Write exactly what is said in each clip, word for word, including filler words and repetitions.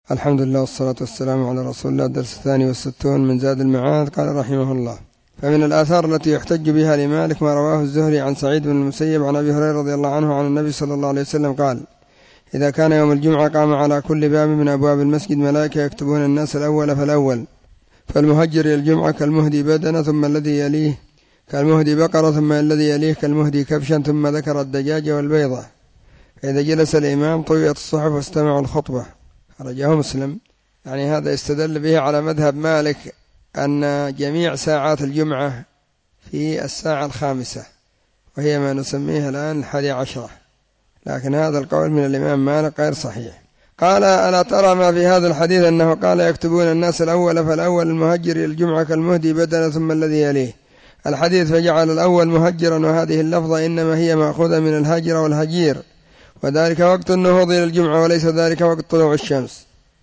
الحمد لله والصلاة والسلام على رسول الله. الدرس الثاني والستون من زاد المعاد. قال رحمه الله: فمن الآثار التي يحتج بها لمالك ما رواه الزهري عن سعيد بن المسيب عن أبي هريرة رضي الله عنه عن النبي صلى الله عليه وسلم قال: إذا كان يوم الجمعة قام على كل باب من أبواب المسجد ملائكة يكتبون الناس الأول فالأول، فالمهجر إلى الجمعة كالمهدي بدنة ثم الذي يليه كالمهدي بقرة ثم الذي يليه كالمهدي كبشا، ثم ذكر الدجاج والبيضة. فإذا جلس الإمام طويت الصحف واستمعوا الخطبة. خرجه مسلم. يعني هذا استدل به على مذهب مالك أن جميع ساعات الجمعة في الساعة الخامسة، وهي ما نسميها الآن الحادي عشرة، لكن هذا القول من الإمام مالك غير صحيح. قال: ألا ترى ما في هذا الحديث أنه قال يكتبون الناس الأول، فالأول المهجر إلى الجمعة كالمهدي بدنة ثم الذي يليه الحديث، فجعل الأول مهجرا، وهذه اللفظة إنما هي مأخوذة من الهجر والهجير، وذلك وقت النهوض إلى الجمعة وليس ذلك وقت طلوع الشمس،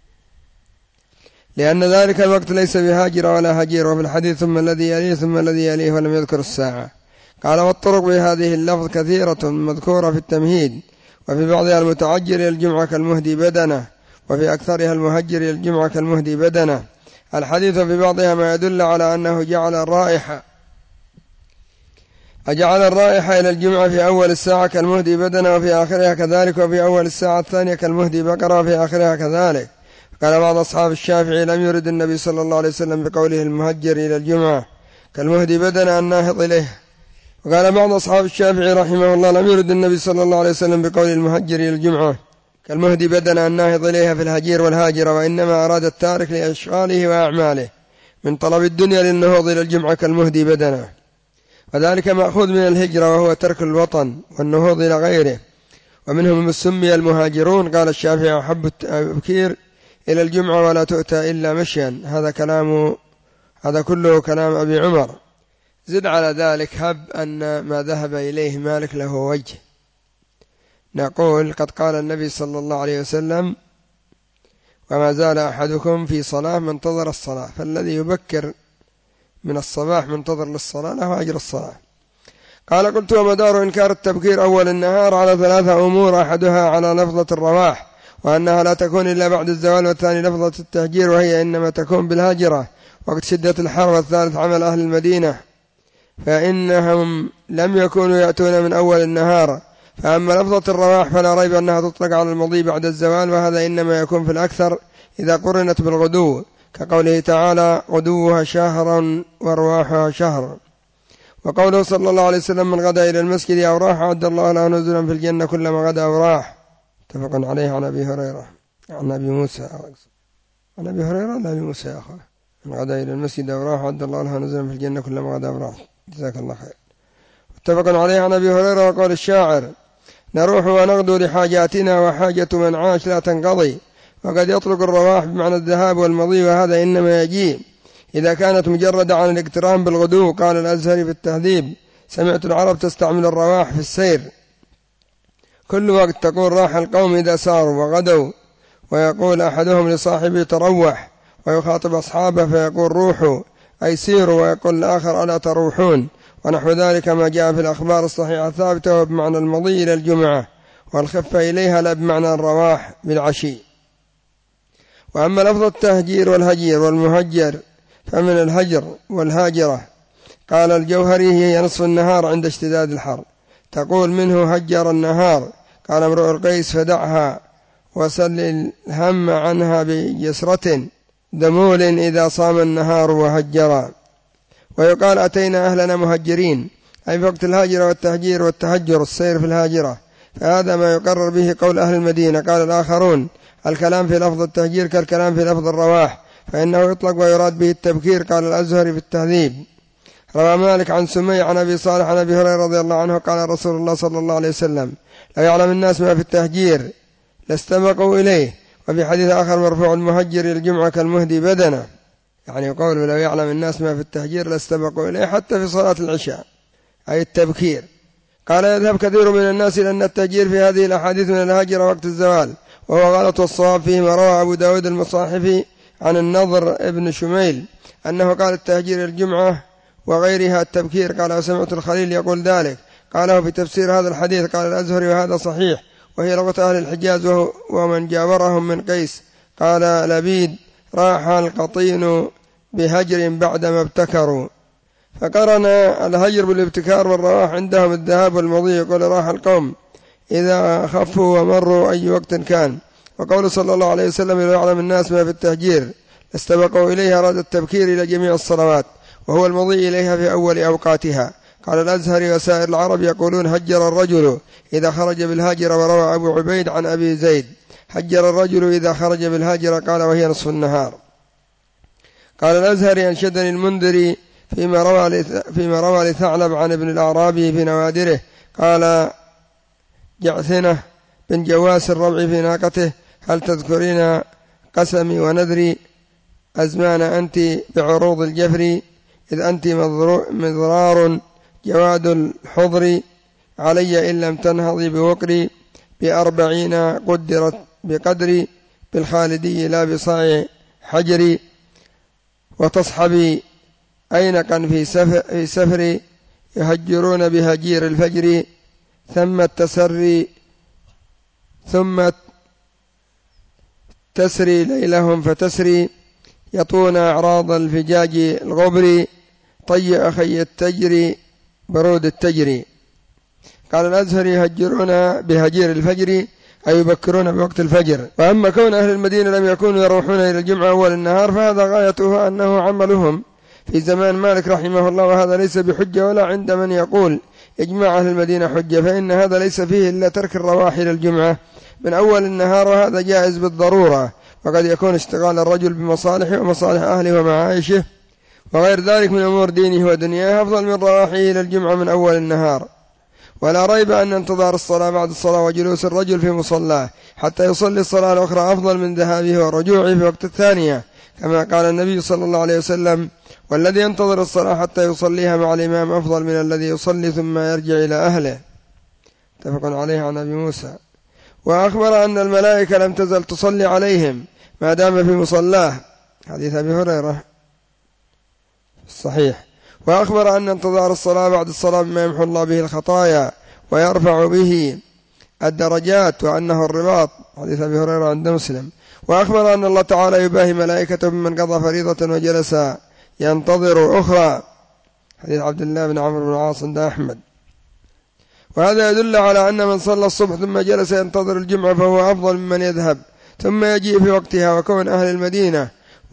لأن ذلك الوقت ليس بهاجر ولا هجير. وفي الحديث ثم الذي يليه ثم الذي يليه ولم يذكر الساعة. قال: والطرق بهذه اللفظ كثيرة مذكورة في التمهيد، وفي بعضها المتعجل إلى الجمعة كالمهدي بدنة، وفي أكثرها المهجر إلى الجمعة كالمهدي بدنة. الحديث في بعضها ما يدل على أنه جعل الرائحة أجعل الرائحة إلى الجمعة في أول الساعة كالمهدي بدنة وفي آخرها كذلك، وفي أول الساعة الثانية كالمهدي بقرة وفي آخرها كذلك. قال بعض أصحاب الشافعي: لم يرد النبي صلى الله عليه وسلم بقوله المهجر إلى الجمعة كالمهدي بدنة الناهض إليه. وقال بعض أصحاب الشافعي رحمه الله: لم يرد النبي صلى الله عليه وسلم بقول المهجر إلى الجمعة كالمهدي بدنة الناهض إليها في الهجير والهاجر، وإنما أراد التارك لأشغاله وأعماله من طلب الدنيا للنهوض إلى الجمعة كالمهدي بدنة، وذلك مأخوذ من الهجرة وهو ترك الوطن والنهوض إلى غيره، ومنهم من سمي المهاجرون. قال الشافعي: أحب التبكير إلى الجمعة ولا تؤتى إلا مشيا. هذا كلام هذا كله كلام أبي عمر. زد على ذلك هب أن ما ذهب إليه مالك له وجه. نقول: قد قال النبي صلى الله عليه وسلم: وما زال أحدكم في صلاة منتظر الصلاة، فالذي يبكر من الصباح منتظر للصلاة له أجر الصلاة. قال: قلت: ومدار إنكار التبكير أول النهار على ثلاثة أمور: أحدها على لفظة الرواح، وأنها لا تكون إلا بعد الزوال، والثاني لفظة التهجير وهي إنما تكون بالهاجرة وقت شدة الحر، والثالث عمل أهل المدينة فإنهم لم يكونوا يأتون من أول النهار. فأما لفظة الرواح فلا ريب أنها تطلق على المضي بعد الزوال، وهذا إنما يكون في الأكثر إذا قرنت بالغدو، كقوله تعالى: غدوها شهر ورواحها شهر. وقوله صلى الله عليه وسلم: من غدا إلى المسجد أو راح عد الله له نزلا في الجنة كلما غدا أو راح. متفق عليه عن أبي هريرة عن أبي موسى عن أبي هريرة لا أبي موسى يا أخوة. من غدا إلى المسجد أو راح عد الله له نزلا في الجنة كلما غدا أو راح. جزاك الله خير. متفق عليه عن أبي هريرة. وقال الشاعر: نروح ونغدو لحاجاتنا وحاجة من عاش لا تنقضي. وقد يطلق الرواح بمعنى الذهاب والمضي، وهذا إنما يجيء إذا كانت مجردة عن الاقتران بالغدو. قال الأزهري في التهذيب: سمعت العرب تستعمل الرواح في السير كل وقت، تقول: راح القوم إذا ساروا وغدوا. ويقول أحدهم لصاحبه: تروح، ويخاطب أصحابه فيقول: روحوا أي سيروا، ويقول الآخر: ألا تروحون. ونحو ذلك ما جاء في الأخبار الصحيحة الثابتة، وبمعنى المضي إلى الجمعة والخفة إليها لا بمعنى الرواح بالعشي. وأما لفظ التهجير والهجير والمهجر فمن الهجر والهاجرة. قال الجوهري: هي نصف النهار عند اشتداد الحر، تقول منه هجر النهار. قال امرؤ القيس: فدعها وسل الهم عنها بجسرة دمول إذا صام النهار وهجرا. ويقال: أتينا أهلنا مهجرين، أي في وقت الهاجرة والتهجير والتهجر السير في الهاجرة، فهذا ما يقرر به قول أهل المدينة. قال الآخرون: الكلام في لفظ التهجير كالكلام في لفظ الرواح، فإنه يطلق ويراد به التبكير. قال الأزهري في التهذيب. روى مالك عن سمي عن أبي صالح عن أبي هريرة رضي الله عنه قال رسول الله صلى الله عليه وسلم: لو يعلم الناس ما في التهجير لاستبقوا إليه. وفي حديث آخر مرفوع: المهجر إلى الجمعة كالمهدي بدنة، يعني يقول: لو يعلم الناس ما في التهجير لاستبقوا إليه، حتى في صلاة العشاء، أي التبكير. قال: يذهب كثير من الناس إلى أن التهجير في هذه الأحاديث من الهاجرة وقت الزوال، وهو غلط، والصواب فيه ما روى أبو داود المصاحفي عن النضر ابن شميل أنه قال: التهجير الجمعة وغيرها التبكير. قال: وسمعت الخليل يقول ذلك. قاله في تفسير هذا الحديث. قال الأزهري: وهذا صحيح، وهي لغة أهل الحجاز ومن جاورهم من قيس. قال لبيد: راح القطين بهجر بعدما ابتكروا. فقرن الهجر بالابتكار والرواح عندهم الذهاب والمضي، يقول: راح القوم إذا خفوا ومروا أي وقت كان. وقول صلى الله عليه وسلم: لو يعلم الناس ما في التهجير لاستبقوا إليها، أراد التبكير إلى جميع الصلوات وهو المضي إليها في أول أوقاتها. قال الأزهري: وسائر العرب يقولون هجر الرجل إذا خرج بالهاجر. وروى أبو عبيد عن أبي زيد: هجر الرجل إذا خرج بالهاجر، قال وهي نصف النهار. قال الأزهري: أنشدني المنذري فيما روى فيما روى لثعلب عن ابن الأعرابي في نوادره، قال جعثنة بن جواس الربع في ناقته: هل تذكرين قسمي ونذري أزمان أنت بعروض الجفر، إذ أنت مضرار جواد الحضر، علي إن لم تنهضي بوقري، بأربعين قدرت بقدري، بالخالدي لا بصاع حجري، وتصحبي أينقا في سفر, في سفر يهجرون بهجير الفجر، ثم التسري ثم تسري ليلهم فتسري، يطون أعراض الفجاج الغبر، طي أخي التجري برود التجري. قال الأزهري: يهجرون بهجير الفجر أي يبكرون بوقت الفجر. وأما كون أهل المدينة لم يكونوا يروحون إلى الجمعة أول النهار فهذا غايته أنه عملهم في زمان مالك رحمه الله، وهذا ليس بحجة ولا عند من يقول إجماع أهل المدينة حجة، فإن هذا ليس فيه إلا ترك الرواح إلى الجمعة من أول النهار، وهذا جائز بالضرورة، وقد يكون اشتغال الرجل بمصالحه ومصالح أهله ومعايشه وغير ذلك من أمور دينه ودنياه أفضل من رواحه إلى الجمعة من أول النهار. ولا ريب أن انتظار الصلاة بعد الصلاة وجلوس الرجل في مصلاه حتى يصلي الصلاة الأخرى أفضل من ذهابه ورجوعه في وقت الثانية، كما قال النبي صلى الله عليه وسلم: والذي ينتظر الصلاة حتى يصليها مع الإمام أفضل من الذي يصلي ثم يرجع إلى أهله. متفق عليه عن أبي موسى. وأخبر أن الملائكة لم تزل تصلي عليهم ما دام في مصلاه، حديث أبي هريرة الصحيح. وأخبر أن انتظار الصلاة بعد الصلاة مما يمحو الله به الخطايا ويرفع به الدرجات، وأنه الرباط، حديث أبي هريرة عند مسلم. وأخبر أن الله تعالى يباهي ملائكته بمن قضى فريضة وجلس ينتظر أخرى، حديث عبد الله بن عمرو بن العاص عند أحمد. وهذا يدل على أن من صلى الصبح ثم جلس ينتظر الجمعة فهو أفضل ممن يذهب ثم يجيء في وقتها. وكون أهل المدينة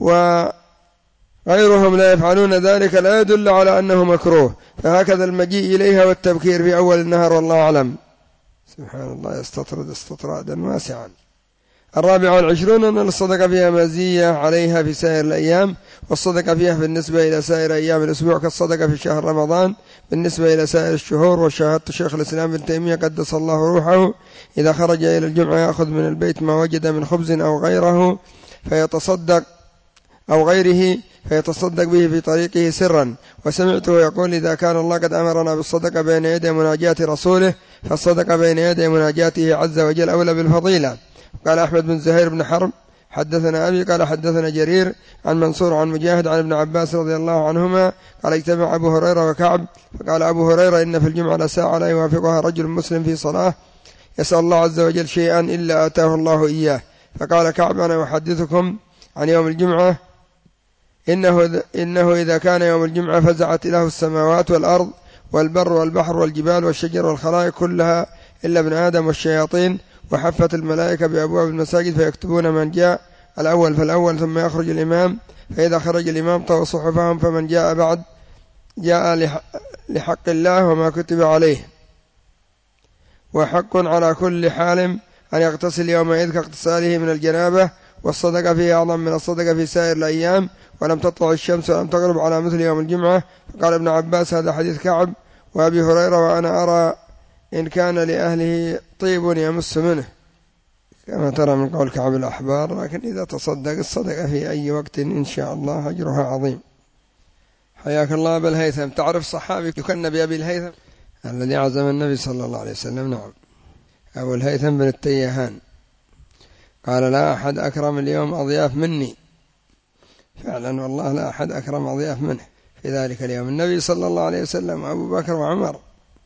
وغيرهم لا يفعلون ذلك لا يدل على أنه مكروه، فهكذا المجيء إليها والتبكير في أول النهار، والله أعلم. سبحان الله، يستطرد استطرادا واسعا. الرابع والعشرون أن الصدقة فيها مزية عليها في سائر الأيام، والصدقة فيها بالنسبة إلى سائر أيام الأسبوع كالصدقة في شهر رمضان بالنسبة إلى سائر الشهور. وشاهدت شيخ الإسلام ابن تيمية قدس الله روحه إذا خرج إلى الجمعة يأخذ من البيت ما وجد من خبز أو غيره فيتصدق أو غيره فيتصدق به في طريقه سرا. وسمعته يقول: إذا كان الله قد أمرنا بالصدقة بين يدي مناجاة رسوله فالصدقة بين يدي مناجاته عز وجل أولى بالفضيلة. قال أحمد بن زهير بن حرب: حدثنا أبي قال حدثنا جرير عن منصور عن مجاهد عن ابن عباس رضي الله عنهما قال: اجتمع أبو هريرة وكعب فقال أبو هريرة: إن في الجمعة لساعة لا يوافقها رجل مسلم في صلاة يسأل الله عز وجل شيئا إلا آتاه الله إياه. فقال كعب: أنا أحدثكم عن يوم الجمعة، إنه, إنه إذا كان يوم الجمعة فزعت له السماوات والأرض والبر والبحر والجبال والشجر والخلائق كلها إلا ابن آدم والشياطين، وحفت الملائكة بأبواب المساجد فيكتبون من جاء الأول فالأول، ثم يخرج الإمام، فإذا خرج الإمام طوى صحفهم، فمن جاء بعد جاء لحق الله وما كتب عليه. وحق على كل حال أن يغتسل يومئذ كاغتساله من الجنابة، والصدقة فيه أعظم من الصدقة في سائر الأيام، ولم تطلع الشمس ولم تغرب على مثل يوم الجمعة. فقال ابن عباس: هذا حديث كعب وأبي هريرة، وأنا أرى إن كان لأهله طيب يمس منه، كما ترى من قول كعب الأحبار. لكن إذا تصدق الصدقة في أي وقت إن شاء الله أجرها عظيم. حياك الله أبا الهيثم. تعرف صحابي يكن بأبي الهيثم الذي عزم النبي صلى الله عليه وسلم؟ نعم، أبو الهيثم بن التيهان. قال: لا أحد أكرم اليوم أضياف مني. فعلا والله لا أحد أكرم أضياف منه في ذلك اليوم، النبي صلى الله عليه وسلم وأبو بكر وعمر.